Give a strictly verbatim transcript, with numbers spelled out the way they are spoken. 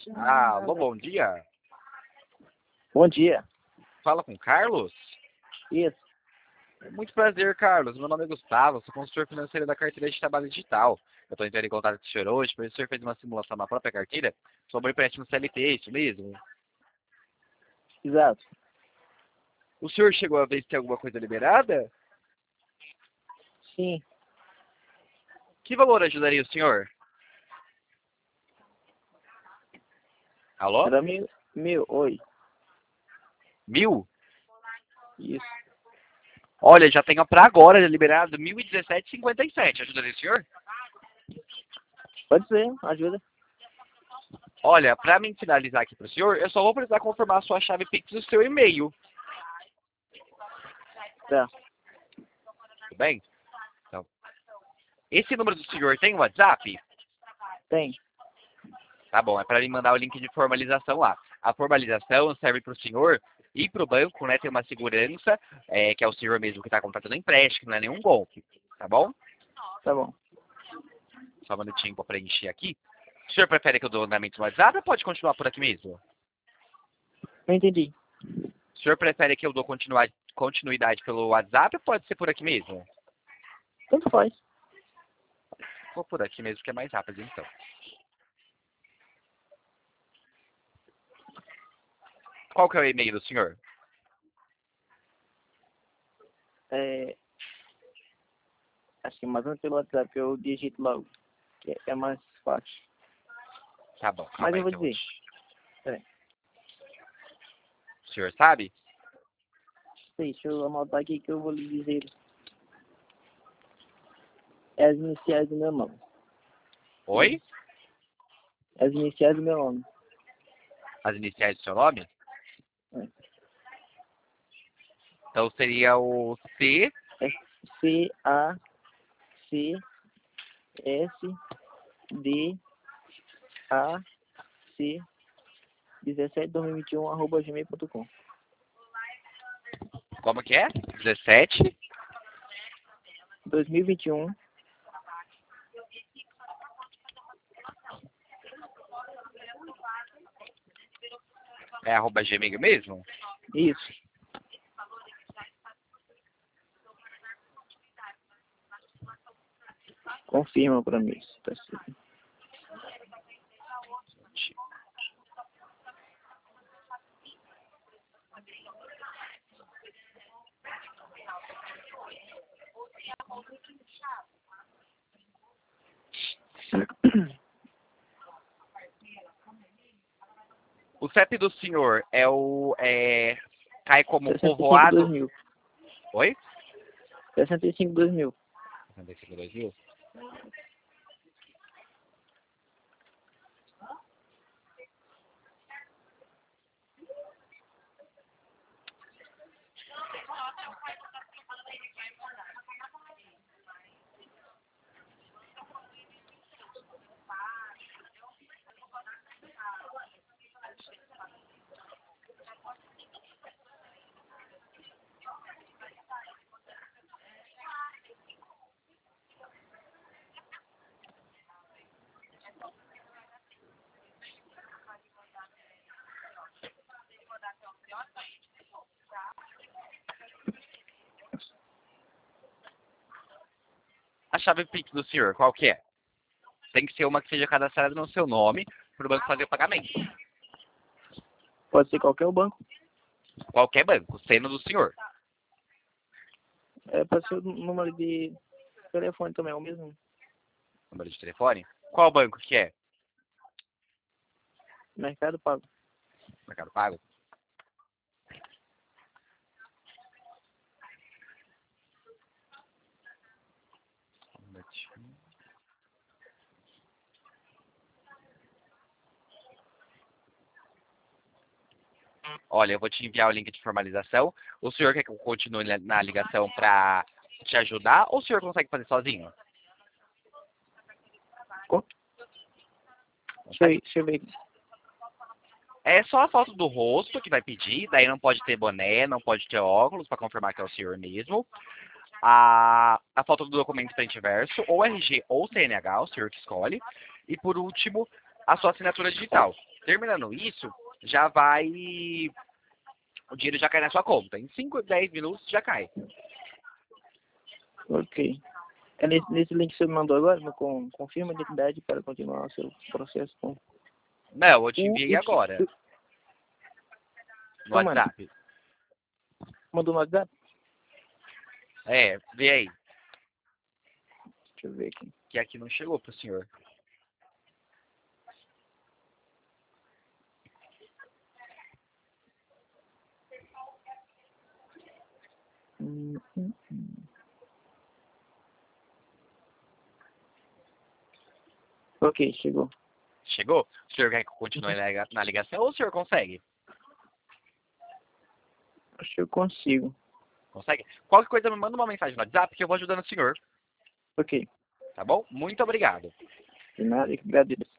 Ah, alô, bom dia. Bom dia. Fala com o Carlos? Isso. Muito prazer, Carlos. Meu nome é Gustavo, sou consultor financeiro da carteira de trabalho digital. Eu estou entrando em contato com o senhor hoje, porque o senhor fez uma simulação na própria carteira sobre empréstimo C L T, isso mesmo? Exato. O senhor chegou a ver se tem alguma coisa liberada? Sim. Que valor ajudaria o senhor? Alô? Era mil. Mil. Oi. Mil? Isso. Olha, já tenho para agora liberado mil e dezessete e cinquenta e sete. Ajudaria o senhor? Pode ser. Ajuda. Olha, para mim finalizar aqui para o senhor, eu só vou precisar confirmar a sua chave Pix e o seu e-mail. Tá. Tudo bem? Então, esse número do senhor tem WhatsApp? Tem. Tá bom, é para mim mandar o link de formalização lá. A formalização serve para o senhor ir para o banco, né? Tem uma segurança, é, que é o senhor mesmo que está contratando empréstimo, que não é nenhum golpe. Tá bom? Tá bom. Só um minutinho para preencher aqui. O senhor prefere que eu dou o andamento no WhatsApp ou pode continuar por aqui mesmo? Não entendi. O senhor prefere que eu dou continuar, continuidade pelo WhatsApp ou pode ser por aqui mesmo? Tanto faz. Vou por aqui mesmo que é mais rápido então. Qual que é o e-mail do senhor? É... Acho que mais pelo WhatsApp eu digito logo. Que é- é mais fácil. Tá bom, calma Mas aí, eu vou então. dizer. Peraí. O senhor sabe? Deixa eu anotar aqui que eu vou lhe dizer. É as iniciais do meu nome. Oi? As iniciais do meu nome. As iniciais do seu nome? É. Então seria o C. É C A C S D A C dezessete dois mil e vinte e um arroba gmail ponto com. Como que é? dezessete. dois mil e vinte e um É arroba gmail mesmo? Isso. Confirma pra mim. Se tá certo. O C E P do senhor é o. É, cai como sessenta e cinco dois povoado. mil. Oi? sessenta e cinco dois mil. sessenta e cinco dois mil? A chave Pix do senhor, qual que é? Tem que ser uma que seja cadastrada no seu nome para o banco fazer o pagamento. Pode ser qualquer banco. Qualquer banco, sendo do senhor. É, pode ser o número de telefone também, é o mesmo. Número de telefone. Qual banco que é? Mercado Pago. Mercado Pago? Olha, eu vou te enviar o link de formalização. O senhor quer que eu continue na na ligação para te ajudar ou o senhor consegue fazer sozinho? Co- Deixa eu, deixa eu ver aqui. É só a foto do rosto que vai pedir, daí não pode ter boné, não pode ter óculos para confirmar que é o senhor mesmo. A, a foto do documento frente e verso, ou R G ou C N H, o senhor que escolhe. E por último, a sua assinatura digital. Terminando isso, já vai... O dinheiro já cai na sua conta. Em cinco, dez minutos já cai. Ok. É nesse, nesse link que você me mandou agora, no, com, confirma a identidade para continuar o seu processo com... Não, eu te O- enviei o- agora. o- No Ô, mano, WhatsApp. mandou no WhatsApp? É, vê aí. Deixa eu ver aqui. Que aqui não chegou pro senhor. Hum, hum, hum. Ok, chegou. Chegou? O senhor quer que eu continue na liga- na ligação ou o senhor consegue? Acho que eu consigo. Consegue? Qualquer coisa me manda uma mensagem no WhatsApp que eu vou ajudando o senhor. Ok. Tá bom? Muito obrigado. De nada, agradeço.